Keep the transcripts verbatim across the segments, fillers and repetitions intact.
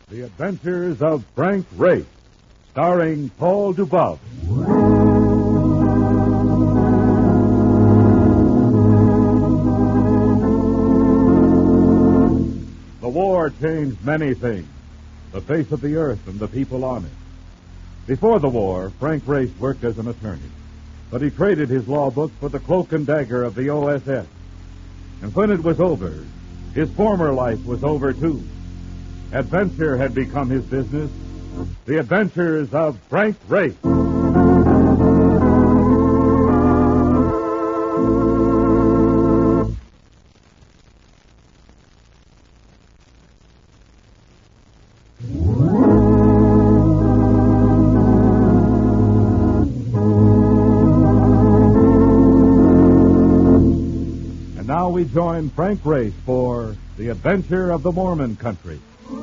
The Adventures of Frank Race, starring Paul Dubov. The war changed many things, the face of the earth and the people on it. Before the war, Frank Race worked as an attorney, but he traded his law book for the cloak and dagger of the O S S. And when it was over, his former life was over, too. Adventure had become his business. The Adventures of Frank Race. And now we join Frank Race for The Adventure of the Mormon Country.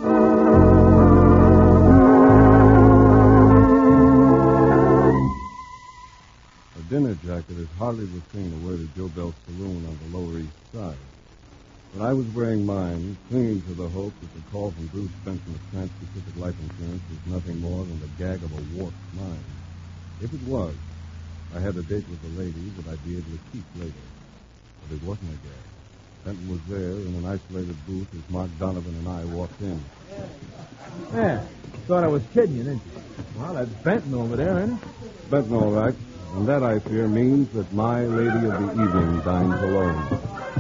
A dinner jacket is hardly the thing to wear to Joe Bell's saloon on the Lower East Side. But I was wearing mine, clinging to the hope that the call from Bruce Benson of Trans-Pacific Life Insurance was nothing more than the gag of a warped mind. If it was, I had a date with the lady that I'd be able to keep later. But it wasn't a gag. Benton was there in an isolated booth as Mark Donovan and I walked in. Yeah, thought I was kidding you, didn't you? Well, that's Benton over there, isn't it? Benton, all right. And that, I fear, means that my lady of the evening dines alone.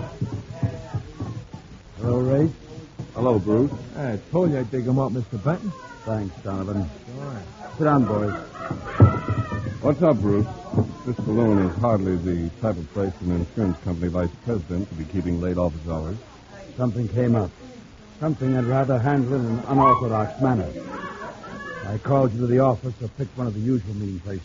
Hello, Ray. Hello, Bruce. I told you I'd dig him up, Mister Benton. Thanks, Donovan. Sure. Sit down, boys. What's up, Bruce? This saloon is hardly the type of place an insurance company vice president to be keeping late office hours. Something came up. Something I'd rather handle in an unorthodox manner. I called you to the office or picked one of the usual mean places.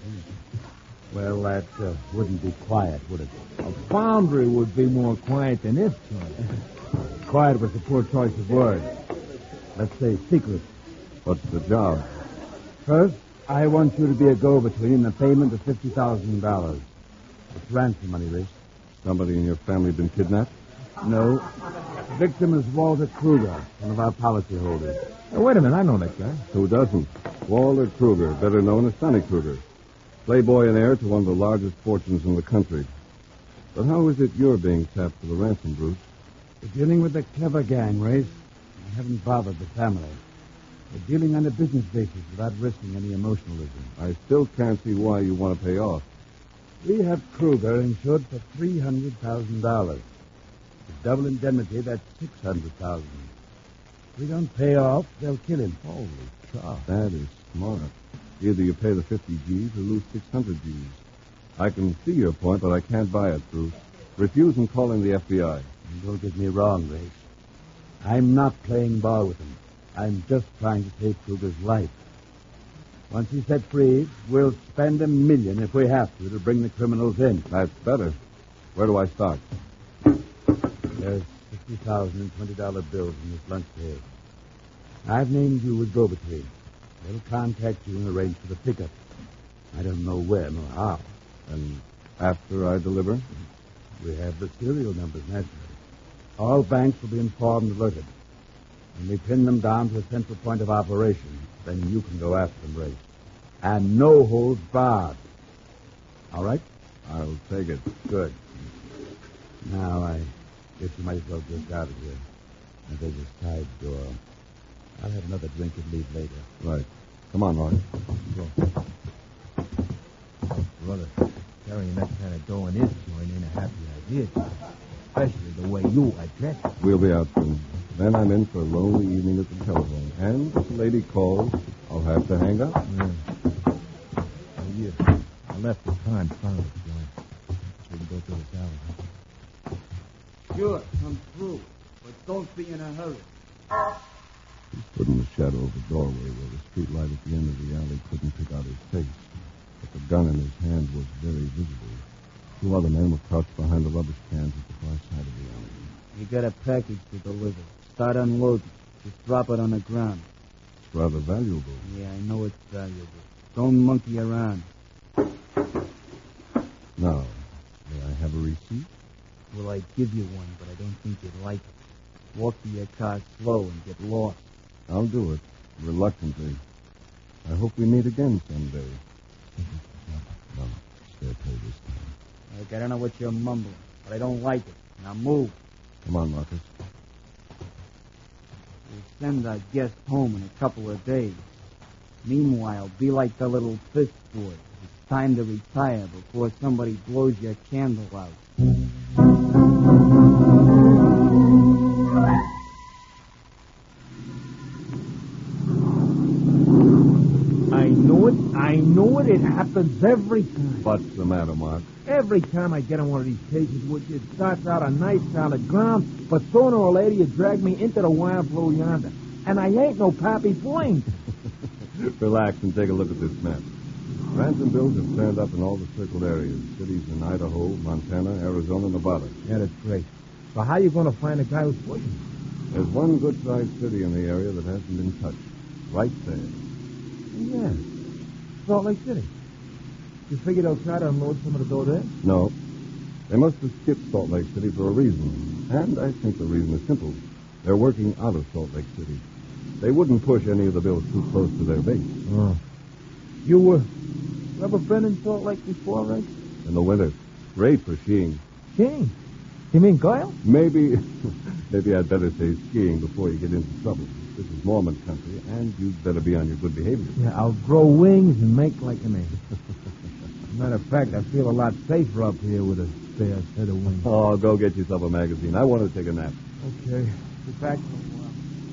Well, that uh, wouldn't be quiet, would it? A foundry would be more quiet than this joint. Quiet was a poor choice of words. Let's say secret. What's the job? First, I want you to be a go-between in the payment of fifty thousand dollars. It's ransom money, Rich. Somebody in your family been kidnapped? No. The victim is Walter Kruger, one of our policyholders. Hey, wait a minute, I know that guy. Who doesn't? Walter Kruger, better known as Sonny Kruger. Playboy and heir to one of the largest fortunes in the country. But how is it you're being tapped for the ransom, Bruce? We're dealing with a clever gang, Race. I haven't bothered the family. We're dealing on a business basis without risking any emotionalism. I still can't see why you want to pay off. We have Kruger insured for three hundred thousand dollars. With double indemnity, that's six hundred thousand dollars. If we don't pay off, they'll kill him. Holy cow. That is smart. Either you pay the fifty G's or lose six hundred G's. I can see your point, but I can't buy it, Bruce. Refuse and call in the F B I. And don't get me wrong, Race. I'm not playing ball with him. I'm just trying to save Kruger's life. Once he's set free, we'll spend a million if we have to to bring the criminals in. That's better. Where do I start? There's fifty thousand and twenty dollar bills in this lunch tray. I've named you as go-between. They'll contact you and arrange for the pickup. I don't know where nor how. And after I deliver? We have the serial numbers, naturally. All banks will be informed and alerted. When we pin them down to a central point of operation, then you can go after them, Ray. And no holds barred. All right? I'll take it. Good. Now, I guess you might as well get out of here. And there's this side door. I'll have another drink and leave later. Right. Come on, Roy. Go. Brother, carrying that kind of dough in this joint ain't a happy idea. Especially the way you address it. We'll be out soon. Then I'm in for a lonely evening at the telephone. And if the lady calls, I'll have to hang up. Yeah. Oh, yeah. I left the time found it, John. We can go to the tower, huh? Sure, come through. But don't be in a hurry. He stood in the shadow of the doorway where the street light at the end of the alley couldn't pick out his face. But the gun in his hand was very visible. Two other men were crouched behind the rubbish cans at the far side of the alley. You got a package to deliver. Start unloading. Just drop it on the ground. It's rather valuable. Yeah, I know it's valuable. Don't monkey around. Now, may I have a receipt? Well, I'd give you one, but I don't think you'd like it. Walk to your car slow and get lost. I'll do it. reluctantly. I hope we meet again someday. No, fair play this time. Look, I don't know what you're mumbling, but I don't like it. Now move. Come on, Marcus. We'll send our guest home in a couple of days. Meanwhile, be like the little fist boy. It's time to retire before somebody blows your candle out. I know it. I know it. It happens every time. What's the matter, Mark? Every time I get on one of these cases, which it starts out on nice solid ground, but sooner or later you drag me into the wild blue yonder. And I ain't no Pappy Flink. Relax and take a look at this map. Ransom bills have turned up in all the circled areas. Cities in Idaho, Montana, Arizona, Nevada. Yeah, that's great. So how you going to find the guy who's pushing? There's one good-sized city in the area that hasn't been touched. Right there. Yeah. Salt Lake City. You figure they'll try to unload some of the dough there? No. They must have skipped Salt Lake City for a reason. And I think the reason is simple. They're working out of Salt Lake City. They wouldn't push any of the bills too close to their base. Oh. You, uh, you ever been in Salt Lake before, Ray? In the winter. Great for skiing. Skiing? You mean Goyle? Maybe, maybe I'd better say skiing before you get into trouble. This is Mormon country, and you'd better be on your good behavior. Yeah, I'll grow wings and make like an ace. Matter of fact, I feel a lot safer up here with a spare set of wings. Oh, go get yourself a magazine. I want to take a nap. Okay. Be back in a while.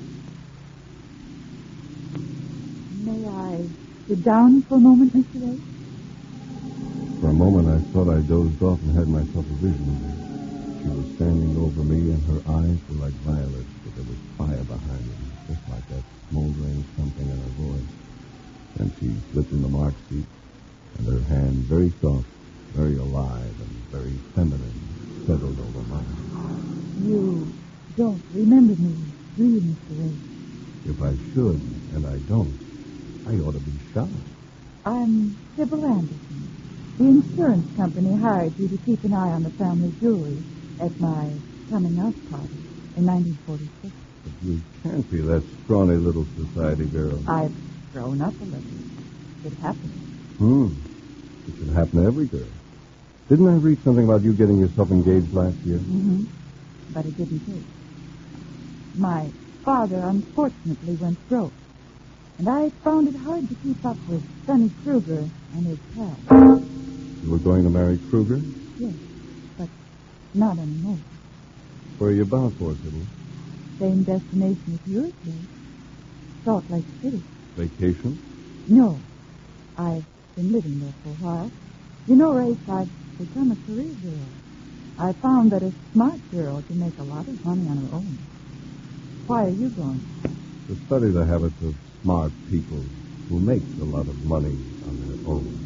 May I sit down for a moment, Mister Ray? For a moment, I thought I dozed off and had myself a vision. She was standing over me, and her eyes were like violets, but there was fire behind them, just like that smoldering something in her voice. Then she slipped in the Mark seat, and her hand, very soft, very alive, and very feminine, settled over mine. You don't remember me, do you, Mister Ray? If I should, and I don't, I ought to be shot. I'm Sybil Anderson. The insurance company hired you to keep an eye on the family jewelry at my coming-out party in nineteen forty-six. But you can't be that scrawny little society girl. I've grown up a little. It happened. Hmm. It should happen to every girl. Didn't I read something about you getting yourself engaged last year? Mm-hmm. But it didn't take. My father unfortunately went broke, and I found it hard to keep up with Sonny Kruger and his pal. You were going to marry Kruger? Yes, but not anymore. Where are you bound for, Sybil? Same destination as yours, Ray. Salt Lake City. Vacation? No, I've been living there for a while. You know, Race, I've become a career girl. I found that a smart girl can make a lot of money on her own. Why are you going? To study the habits of smart people who make a lot of money on their own.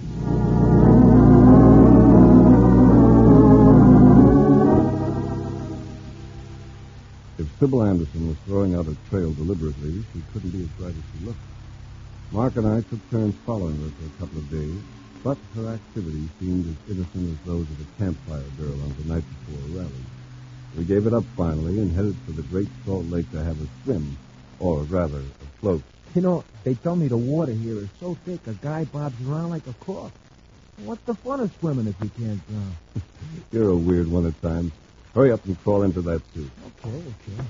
If Sybil Anderson was throwing out a trail deliberately, she couldn't be as bright as she looked. Mark and I took turns following her for a couple of days, but her activities seemed as innocent as those of a campfire girl on the night before a rally. We gave it up finally and headed for the Great Salt Lake to have a swim, or rather, a float. You know, they tell me the water here is so thick a guy bobs around like a cork. What's the fun of swimming if you can't drown? You're a weird one at times. Hurry up and crawl into that suit. Okay, okay.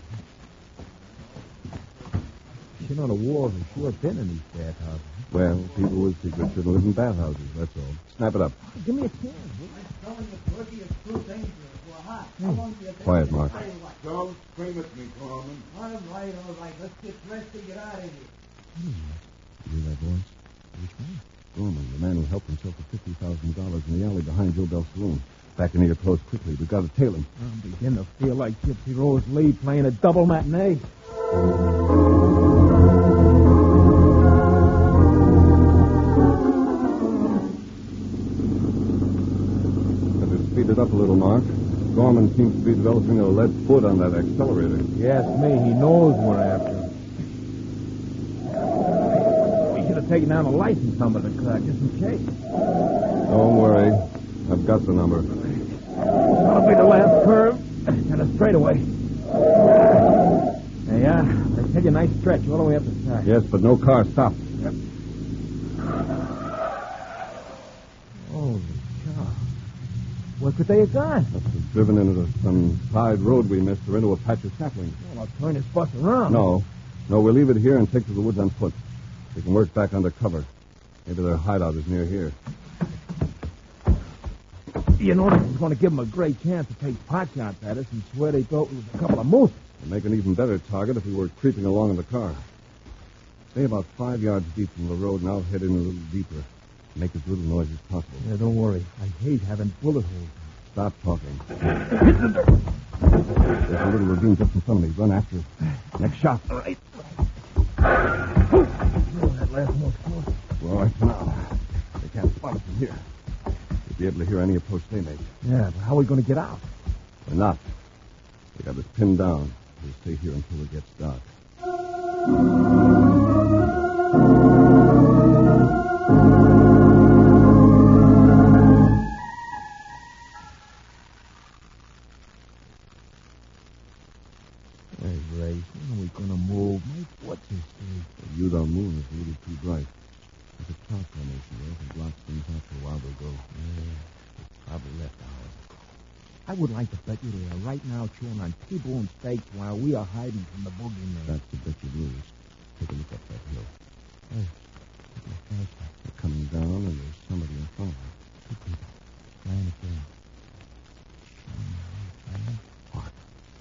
You know, the walls are sure thin in these bathhouses. Well, people with secrets shouldn't live in bathhouses, that's all. Snap it up. Give me a chance. Quiet, Mark. Don't scream at me, Corman. All right, all right. Let's get dressed and get out of here. Hmm. You hear that voice? Which one? Gorman, the man who helped himself to fifty thousand dollars in the alley behind Joe Bell's saloon. Back in here close quickly. We've got to tail him. I begin to feel like Gypsy Rose Lee playing a double matinee. Better speed it up a little, Mark. Gorman seems to be developing a lead foot on that accelerator. Yes, me. He knows we're after him. We should have taken down a license number to the car, just in case. Don't worry. I've got the number. That'll be the last curve and a straightaway. There you are. Let's Take a nice stretch all the way up the side. Yes, but no car. Stop. Yep. Holy cow. Where could they have gone? Must have driven into some side road we missed or into a patch of saplings. Well, I'll turn this bus around. No. No, we'll leave it here and take to the woods on foot. We can work back under cover. Maybe their hideout is near here. You know, this is going to give them a great chance to take pot shots at us and swear they thought we was a couple of moose. We'd make an even better target if we were creeping along in the car. Stay about five yards deep from the road, and I'll head in a little deeper. Make as little noise as possible. Yeah, don't worry. I hate having bullet holes. Stop talking. There's a little ravine just in front of me. Run after it. Next shot. All right. Oh, that last one's close. We're all right for now. They can't spot us from here. We'll be able to hear any approach they make. Yeah, but how are we going to get out? We're not. We got this pinned down. We'll stay here until it gets dark. Hey, Ray, when are we going to move? My foot's is safe. You don't move. It's really too bright. There's a cloud formation there that blocks things out for a while ago. Yeah, it's probably left hours ago. I would like to bet you they are right now chewing on T-bone steaks while we are hiding from the boogeyman. That's the bet you lose. Take a look up that hill. Hey, look at the flashlight. They're coming down, and there's somebody in front of them. Two people. Flying at them. What?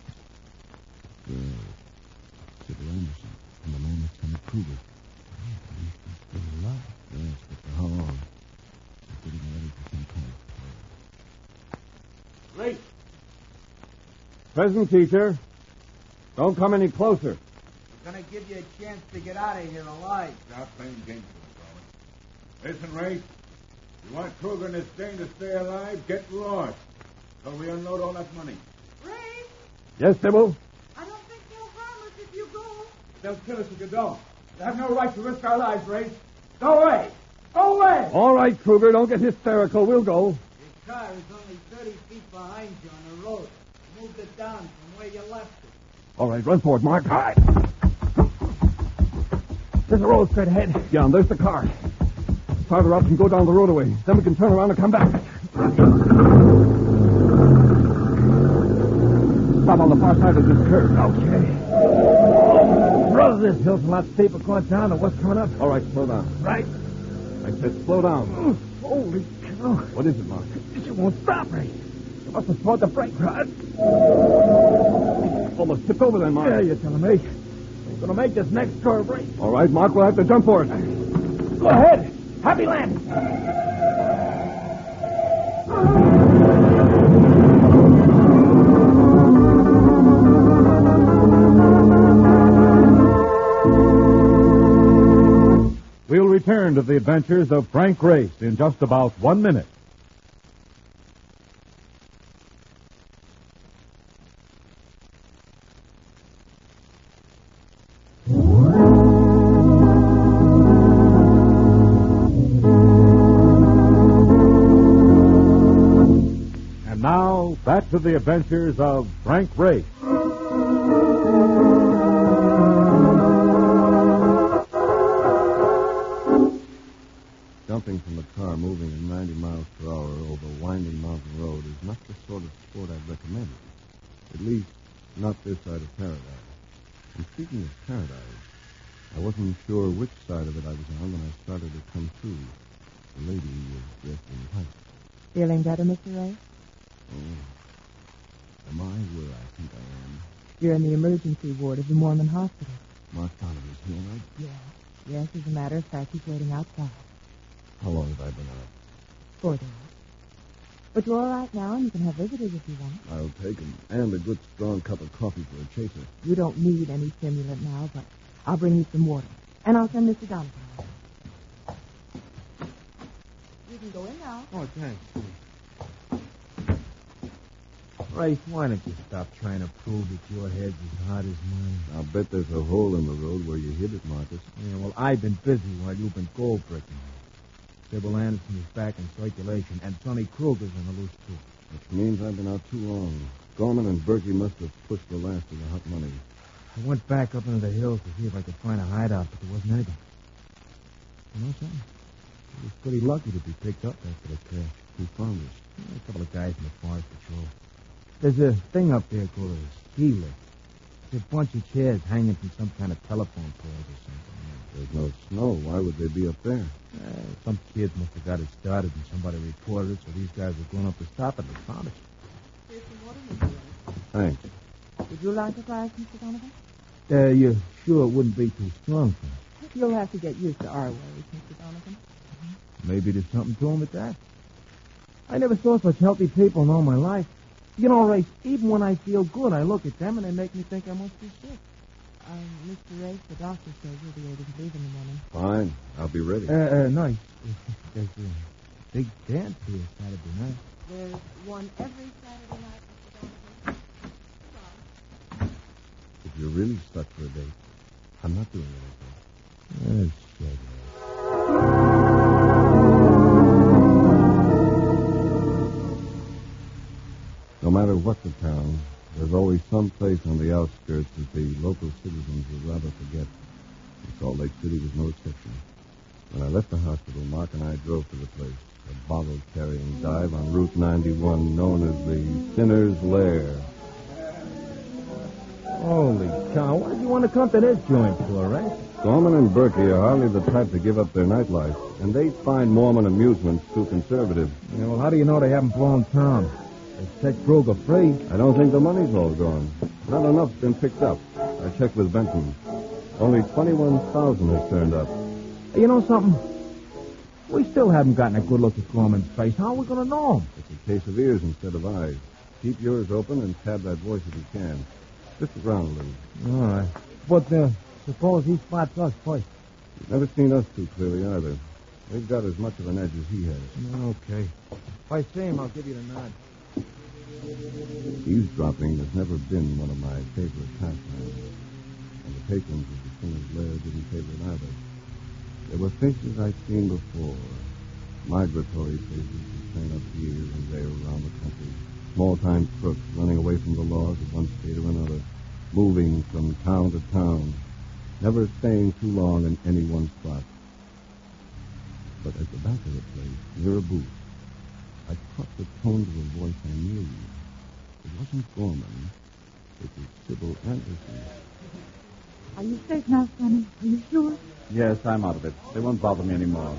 Girl. Sybil Anderson. And the man is Tommy Kruger. At least he's still alive. Yes, but for how long? They're getting ready for some kind of play. Great. Present, teacher. Don't come any closer. We're going to give you a chance to get out of here alive. Stop playing games with us, Listen, Ray. You want Kruger and his gang to stay alive? Get lost. So we unload all that money. Ray, Yes, Sybil? I don't think they'll harm us if you go. They'll kill us if you don't. They have no right to risk our lives, Ray. Go away. Go away. All right, Kruger. Don't get hysterical. We'll go. Your car is only thirty feet behind you on the road. Moved it down from where you left it. All right, run for it, Mark. All right. There's a road straight ahead. Yeah, and there's the car. Start her up and go down the roadway. Then we can turn around and come back. Stop on the far side of this curve. Okay. Brother, this hill's a lot steeper going down than what's coming up. All right, slow down. Right? I said slow down. Holy cow. What is it, Mark? She won't stop, Ray. You must have spoiled the brake rod. Almost tipped over then, Mark. Yeah, you're telling me. We're going to make this next curve, Ray. All right, Mark, we'll have to jump for it. Go ahead. Happy landing. We'll return to the adventures of Frank Race in just about one minute. And now, back to the adventures of Frank Race. Jumping from a car moving at ninety miles per hour over a winding mountain road is not the sort of sport I'd recommend. At least, not this side of paradise. And speaking of paradise, I wasn't sure which side of it I was on when I started to come through. The lady was dressed in white. Feeling better, Mister Ray? Oh. Am I where I think I am? You're in the emergency ward of the Mormon hospital. Mark Oliver's here, right? Yes. Yes, as a matter of fact, he's waiting outside. How long have I been out? Four days. But you're all right now, and you can have visitors if you want. I'll take 'em. And a good strong cup of coffee for a chaser. You don't need any stimulant now, but I'll bring you some water. And I'll send Mister Donovan. You can go in now. Oh, thanks. Race, why don't you stop trying to prove that your head's as hot as mine? I'll bet there's a hole in the road where you hit it, Marcus. Yeah, well, I've been busy while you've been gold bricking. Sybil Anderson is back in circulation, and Sonny Kruger's on the loose, too. Which means I've been out too long. Gorman and Berkey must have pushed the last of the hot money. I went back up into the hills to see if I could find a hideout, but there wasn't anything. You know something? I was pretty lucky to be picked up after the crash. Who found us? Yeah, a couple of guys in the forest patrol. There's a thing up there called a ski lift. There's a bunch of chairs hanging from some kind of telephone poles or something. There's no snow. Why would they be up there? Uh, some kids must have got it started and somebody reported it, so these guys were going up to stop it and they found it. Here's some water, Mister Ray. Thanks. Would you like a glass, Mister Donovan? Uh, you sure it wouldn't be too strong for me? You'll have to get used to our ways, Mister Donovan. Maybe there's something to him with that. I never saw such healthy people in all my life. You know, Ray, even when I feel good, I look at them and they make me think I must be sick. Um, Mister Ray, the doctor says you'll be able to leave in the morning. Fine. I'll be ready. Uh, uh, nice. There's a big dance here Saturday night. There's one every Saturday night, Mister Donovan. If you're really stuck for a date, I'm not doing anything. Uh, shit. No matter what the town, there's always some place on the outskirts that the local citizens would rather forget. And Salt Lake City was no exception. When I left the hospital, Mark and I drove to the place, a bottle-carrying dive on Route ninety-one known as the Sinner's Lair. Holy cow, what did you want to come to this joint for, Ray? Gorman and Berkey are hardly the type to give up their nightlife, and they find Mormon amusements too conservative. Yeah, well, how do you know they haven't blown town? They set Kruger free. I don't think the money's all gone. Not enough's been picked up. I checked with Benton. Only twenty-one thousand has turned up. You know something? We still haven't gotten a good look at Gorman's face. How are we going to know him? It's a case of ears instead of eyes. Keep yours open and tab that voice if you can. Just around a little. All right. But uh, suppose he spots us first. You've never seen us too clearly either. We've got as much of an edge as he has. Okay. If I see him, I'll give you the nod. Eavesdropping has never been one of my favorite pastimes. And the patrons of the Sinner's Lair didn't favor it either. There were faces I'd seen before. Migratory faces that turn up here and there around the country. Small-time crooks running away from the laws of one state or another. Moving from town to town. Never staying too long in any one spot. But at the back of the place, near a booth, I caught the tones of a voice I knew. It wasn't Gorman. It was Sybil Anderson. Are you safe now, Sonny? Are you sure? Yes, I'm out of it. They won't bother me anymore.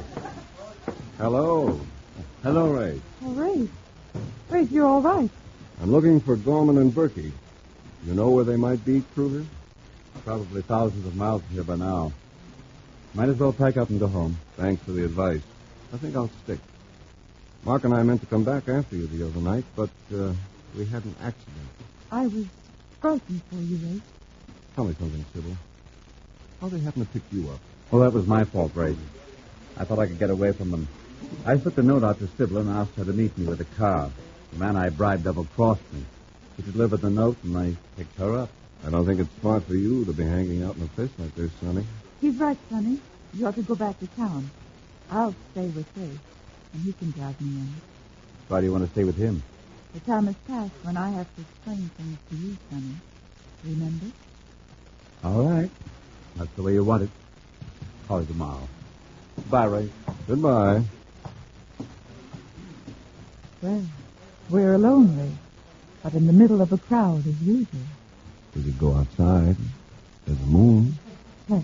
Hello. Hello, Ray. Oh, Ray. Ray, you're all right. I'm looking for Gorman and Berkey. You know where they might be, Kruger? Probably thousands of miles from here by now. Might as well pack up and go home. Thanks for the advice. I think I'll stick. Mark and I meant to come back after you the other night, but uh, we had an accident. I was frightened for you, Ray. Tell me something, Sybil. How'd they happen to pick you up? Well, that was my fault, Ray. I thought I could get away from them. I slipped a note out to Sybil and asked her to meet me with a car. The man I bribed double-crossed me. She delivered the note, and I picked her up. I don't think it's smart for you to be hanging out in a place like this, Sonny. He's right, Sonny. You ought to go back to town. I'll stay with Ray, and he can drive me in. Why do you want to stay with him? The time has passed when I have to explain things to you, Sonny. Remember? All right. That's the way you want it. Call you tomorrow. Bye, Ray. Goodbye. Well, we're alone, Ray, but in the middle of a crowd as usual. We could go outside. There's the moon. Yes.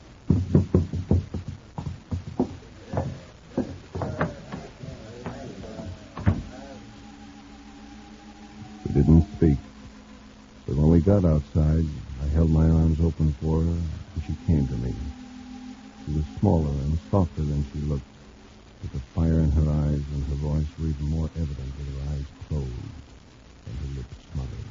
We didn't speak. But when we got outside, I held my arms open for her, and she came to me. She was smaller and softer than she looked, with the fire in her eyes, and her voice were even more evident with her eyes closed and her lips smothered.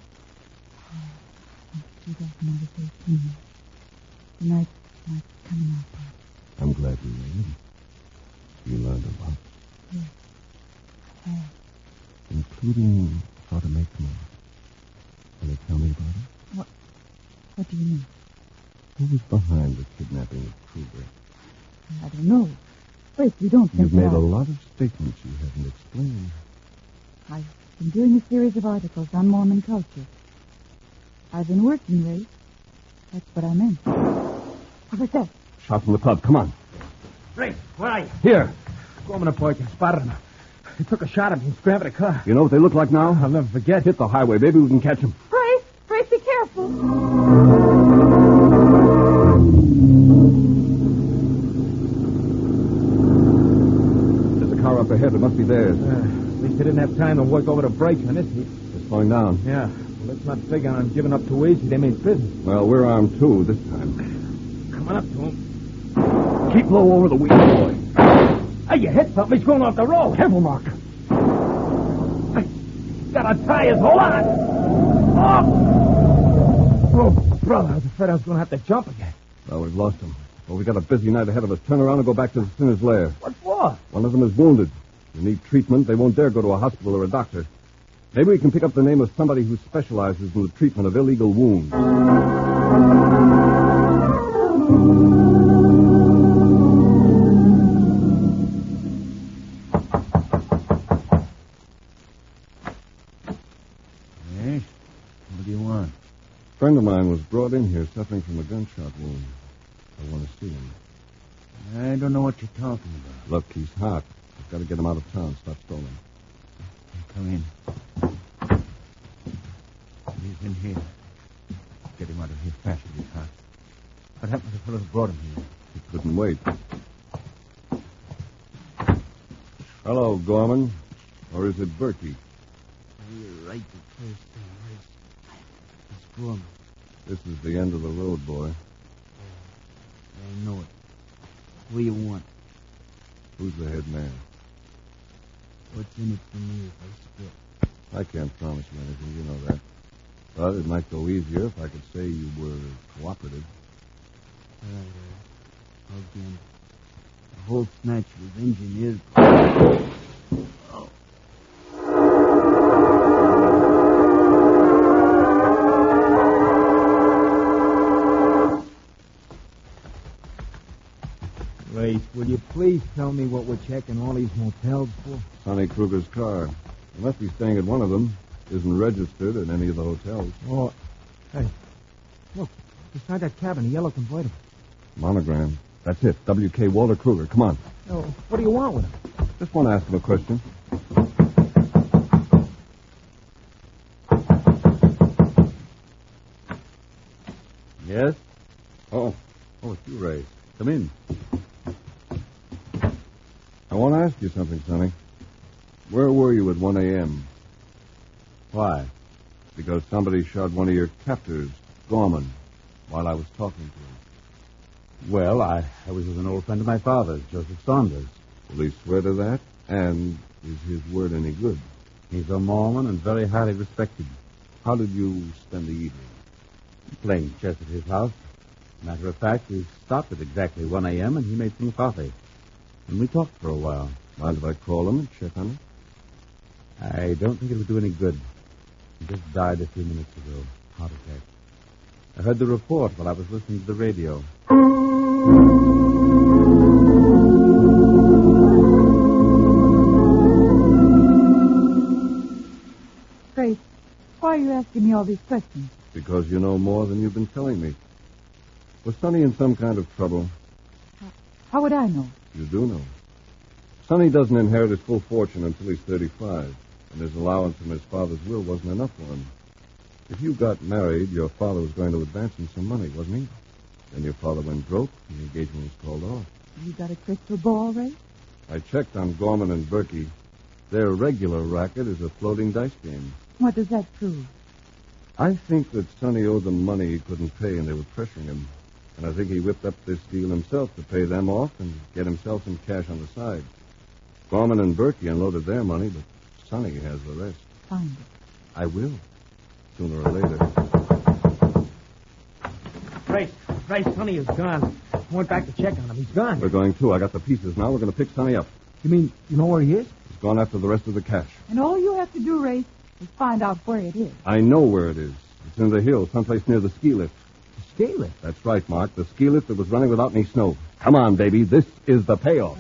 You don't know the day to me. The night, night coming up. I'm glad you did. You learned a lot. Yes. Yes. Including how to make money. Can you tell me about it? What? What do you mean? Who was behind the kidnapping of Kruger? I don't know. Wait, you don't think You've made that a I... lot of statements you haven't explained. I've been doing a series of articles on Mormon culture. I've been working, Ray, That's what I meant. What was that? Shot from the club. Come on. Ray, where are you? Here. Gorman and Boykin spotted him. He took a shot at me and scrambled a car. You know what they look like now? I'll never forget. Hit the highway. Maybe we can catch them. Brace! Brace, be careful. There's a car up ahead. It must be theirs. Uh, at least they didn't have time to work over the brakes on this heat. It's slowing down. Yeah. Well, let's not figure on giving up too easy. They made business. Well, we're armed, too, this time. Coming up to him. Keep low over the wheel, boy. Hey, you hit something. He's going off the road. Careful, Mark. Hey, he's got our tires. Hold on. Oh! Oh, brother. I was afraid I was going to have to jump again. Well, we've lost him. Well, we got a busy night ahead of us. Turn around and go back to the sinner's lair. What for? One of them is wounded. They need treatment. They won't dare go to a hospital or a doctor. Maybe we can pick up the name of somebody who specializes in the treatment of illegal wounds. What do you want? A friend of mine was brought in here suffering from a gunshot wound. I want to see him. I don't know what you're talking about. Look, he's hot. I've got to get him out of town. Stop stalling. Come in. He's in here. Get him out of here fast if he's hot. What happened to the fellow who brought him here? He couldn't wait. Hello, Gorman. Or is it Berkey? You're right the first time, right? It's Gorman. This is the end of the road, boy. I know it. What do you want? Who's the head man? What's in it for me if I split? I can't promise you anything, you know that. But it might go easier if I could say you were cooperative. All right, all right. I'll gamble. The whole snatch was engineered. Race, will you please tell me what we're checking all these motels for? Sonny Kruger's car. He must be staying at one of them. Isn't registered at any of the hotels. Oh, hey, look, beside that cabin, a yellow convertible. Monogram. That's it. W K Walter Kruger. Come on. Oh, what do you want with him? Just want to ask him a question. Yes? Oh. Oh, it's you, Ray. Come in. I want to ask you something, Sonny. Where were you at one a.m.? Why? Because somebody shot one of your captors, Gorman, while I was talking to him. Well, I, I was with an old friend of my father's, Joseph Saunders. Police swear to that? And is his word any good? He's a Mormon and very highly respected. How did you spend the evening? Playing chess at his house. Matter of fact, we stopped at exactly one a.m. and he made some coffee. And we talked for a while. Mind if I call him and check on him? I don't think it would do any good. He just died a few minutes ago. Heart attack. I heard the report while I was listening to the radio. Grace, why are you asking me all these questions? Because you know more than you've been telling me. Was Sonny in some kind of trouble? How would I know? You do know. Sonny doesn't inherit his full fortune until he's thirty-five, and his allowance from his father's will wasn't enough for him. If you got married, your father was going to advance him some money, wasn't he? Then your father went broke, and the engagement was called off. You got a crystal ball, Ray? I checked on Gorman and Berkey. Their regular racket is a floating dice game. What does that prove? I think that Sonny owed them money he couldn't pay, and they were pressuring him. And I think he whipped up this deal himself to pay them off and get himself some cash on the side. Gorman and Berkey unloaded their money, but Sonny has the rest. Find it. I will, sooner or later. Race, Race, Sonny is gone. I went back to check on him. He's gone. We're going too. I got the pieces now. We're going to pick Sonny up. You mean you know where he is? He's gone after the rest of the cash. And all you have to do, Ray, is find out where it is. I know where it is. It's in the hills, someplace near the ski lift. The ski lift? That's right, Mark. The ski lift that was running without any snow. Come on, baby. This is the payoff.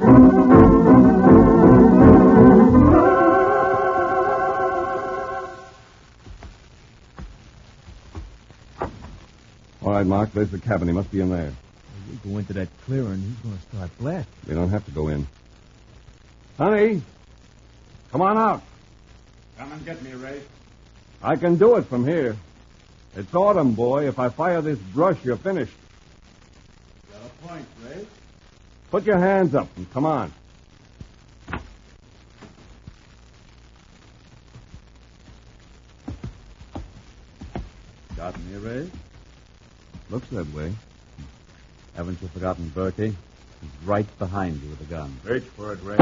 All right, right, Mark. There's the cabin. He must be in there. We go into that clearing, he's going to start blasting. We don't have to go in. Honey, come on out. Come and get me, Ray. I can do it from here. It's autumn, boy. If I fire this brush, you're finished. Got a point, Ray. Put your hands up and come on. Got me, Ray? Looks that way. Haven't you forgotten Berkey? He's right behind you with a gun. Reach for it, Ray.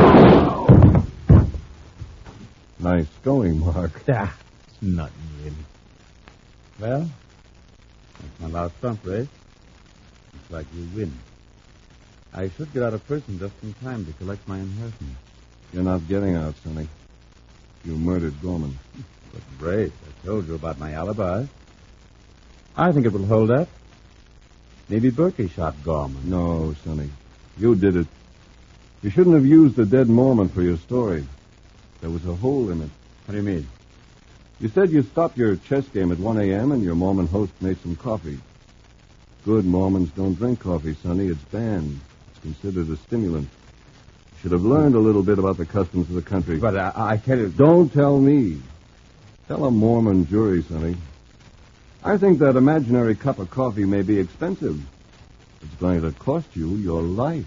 Nice going, Mark. Ah, it's nothing, really. Well, that's my last trump, Ray. Looks like you win. I should get out of prison just in time to collect my inheritance. You're not getting out, Sonny. You murdered Gorman. But, Ray, I told you about my alibi. I think it will hold up. Maybe Berkey shot Gorman. No, Sonny. You did it. You shouldn't have used the dead Mormon for your story. There was a hole in it. What do you mean? You said you stopped your chess game at one a.m. and your Mormon host made some coffee. Good Mormons don't drink coffee, Sonny. It's banned. It's considered a stimulant. You should have learned a little bit about the customs of the country. But I, I tell you... Don't tell me. Tell a Mormon jury, Sonny. I think that imaginary cup of coffee may be expensive. It's going to cost you your life.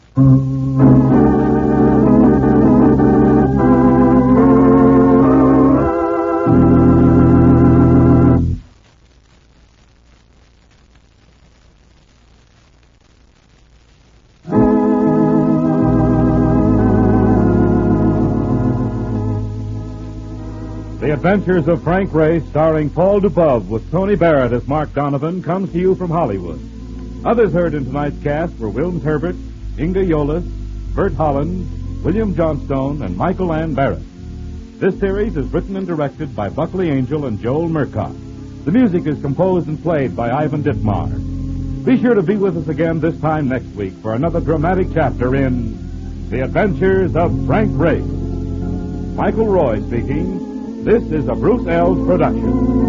The Adventures of Frank Ray, starring Paul Dubove with Tony Barrett as Mark Donovan, comes to you from Hollywood. Others heard in tonight's cast were Wilms Herbert, Inga Yolis, Bert Holland, William Johnstone, and Michael Ann Barrett. This series is written and directed by Buckley Angel and Joel Murcott. The music is composed and played by Ivan Ditmar. Be sure to be with us again this time next week for another dramatic chapter in The Adventures of Frank Ray. Michael Roy speaking. This is a Bruce Ells production.